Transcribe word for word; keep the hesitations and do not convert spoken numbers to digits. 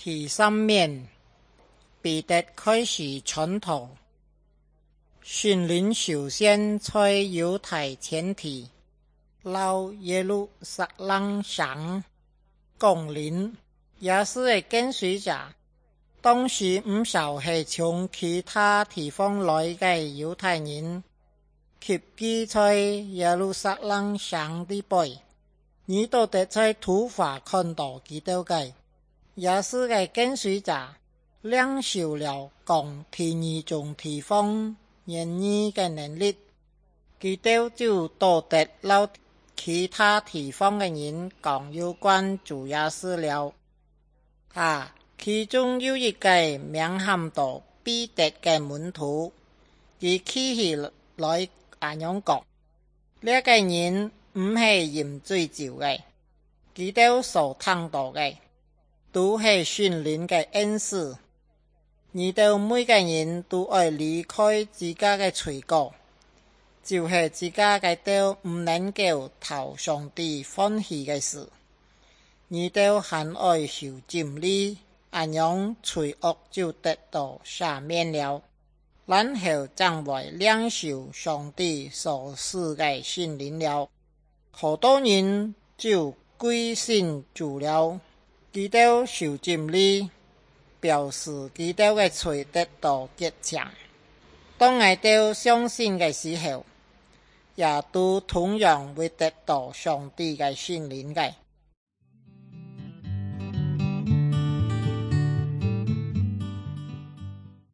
第三面，彼得开始传统。训灵首先在犹太前提，到耶路撒冷城降临。耶稣的跟随者当时不少是从其他地方来的犹太人，集居在耶路撒冷城的北。你都得在图画看到基督的耶稣的跟随者领受了讲第二种地方言语的能力，基督就多得了其他地方的人讲有关主耶稣了。啊，其中有一个名喊到彼得的门徒，他起起来这样讲：这个人不是饮醉酒的，基督所听到的都是训灵的恩赐。而到每个人都要离开自家的嘴角，就是自家的道不能够讨上帝欢喜的事。而到还要受浸礼，这样罪恶就得到赦免了，然后将会领受上帝所赐的圣灵了。好多人就归信主了。基督受浸礼，表示基督的罪得到洁净。当我哋相信的时候，也都同样会得到上帝的圣灵的。